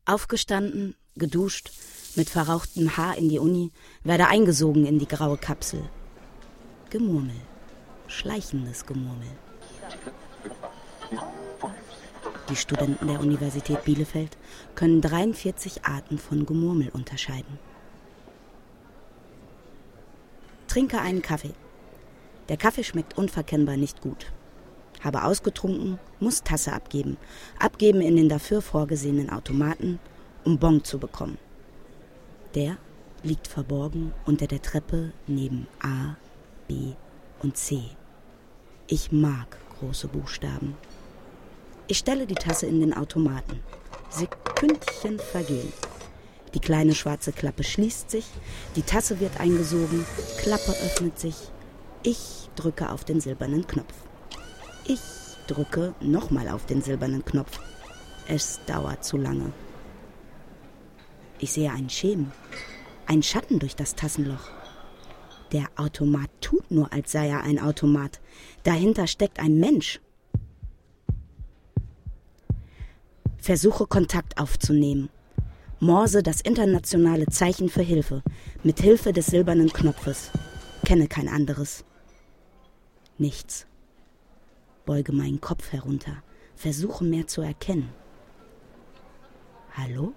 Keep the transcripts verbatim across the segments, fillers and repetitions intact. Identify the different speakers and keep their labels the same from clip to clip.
Speaker 1: Aufgestanden, geduscht, mit verrauchtem Haar in die Uni, werde eingesogen in die graue Kapsel. Gemurmel. Schleichendes Gemurmel. Die Studenten der Universität Bielefeld können dreiundvierzig Arten von Gemurmel unterscheiden. Trinke einen Kaffee. Der Kaffee schmeckt unverkennbar nicht gut. Habe ausgetrunken, muss Tasse abgeben. Abgeben in den dafür vorgesehenen Automaten, um Bon zu bekommen. Der liegt verborgen unter der Treppe neben A, B und C. Ich mag große Buchstaben. Ich stelle die Tasse in den Automaten. Sekündchen vergehen. Die kleine schwarze Klappe schließt sich, die Tasse wird eingesogen, Klappe öffnet sich. Ich drücke auf den silbernen Knopf. Ich drücke nochmal auf den silbernen Knopf. Es dauert zu lange. Ich sehe einen Schemen, einen Schatten durch das Tassenloch. Der Automat tut nur, als sei er ein Automat. Dahinter steckt ein Mensch. Versuche Kontakt aufzunehmen. Morse das internationale Zeichen für Hilfe, mit Hilfe des silbernen Knopfes. Kenne kein anderes. Nichts. Beuge meinen Kopf herunter, versuche mehr zu erkennen. Hallo?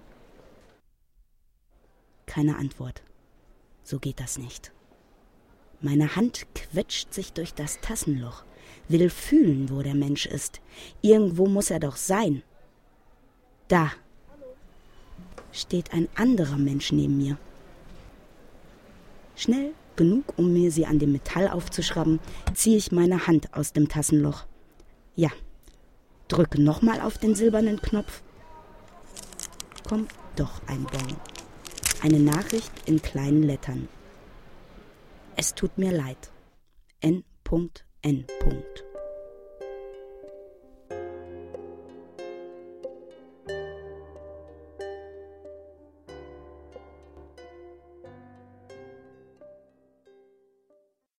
Speaker 1: Keine Antwort. So geht das nicht. Meine Hand quetscht sich durch das Tassenloch, will fühlen, wo der Mensch ist. Irgendwo muss er doch sein. Da steht ein anderer Mensch neben mir. Schnell genug, um mir sie an dem Metall aufzuschrauben, ziehe ich meine Hand aus dem Tassenloch. Ja, drücke nochmal auf den silbernen Knopf. Kommt doch ein Bon. Eine Nachricht in kleinen Lettern. Es tut mir leid. N. N.